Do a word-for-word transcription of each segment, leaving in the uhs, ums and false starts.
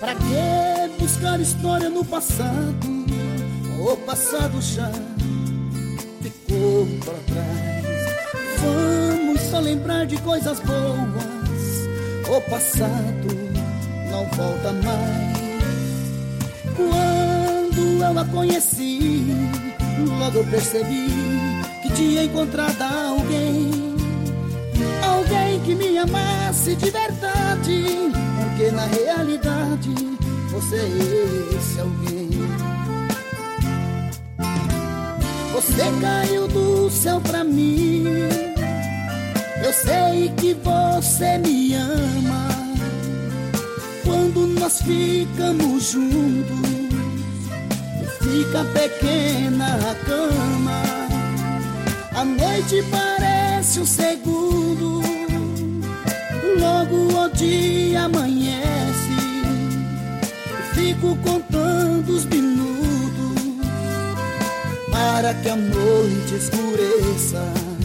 Pra que buscar história no passado? O passado já ficou pra trás. Vamos só lembrar de coisas boas. O passado não volta mais. Quando eu a conheci, logo percebi que tinha encontrado alguém. Alguém que me amasse de verdade, porque na realidade você é esse alguém. Você caiu do céu pra mim. Eu sei que você me ama. Quando nós ficamos juntos, fica pequena a cama. A noite parece um segundo, logo o dia amanhece. Fico contando os minutos para que a noite escureça.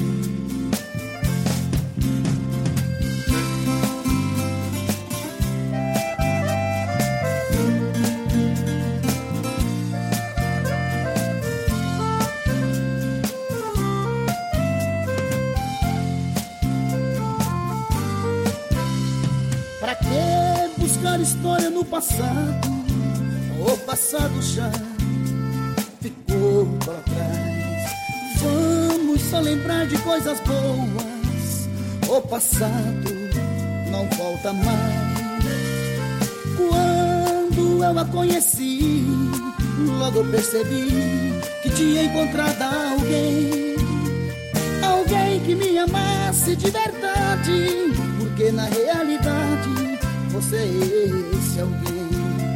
Pra que buscar história no passado? O passado já ficou pra trás. Vamos só lembrar de coisas boas. O passado não volta mais. Quando eu a conheci, logo percebi que tinha encontrado alguém. Alguém que me amasse de verdade, porque na realidade você é esse alguém.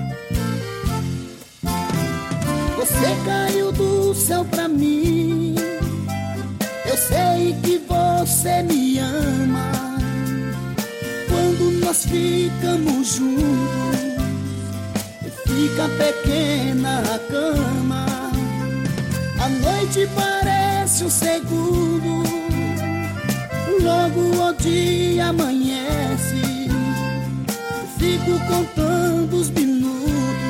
Você caiu do céu pra mim. Eu sei que você me ama. Quando nós ficamos juntos, fica pequena a cama. A noite parece um segundo, logo o dia amanhece. Fico contando os minutos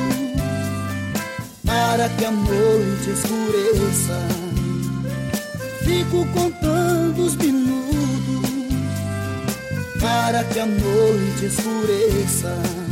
para que a noite escureça. Fico contando os minutos para que a noite escureça.